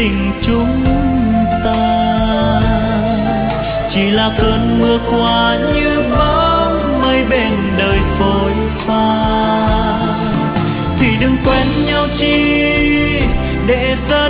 tình chúng ta. Chỉ là cơn mưa qua như bóng mây bên đời phôi pha, thì đừng quen nhau chi để giờ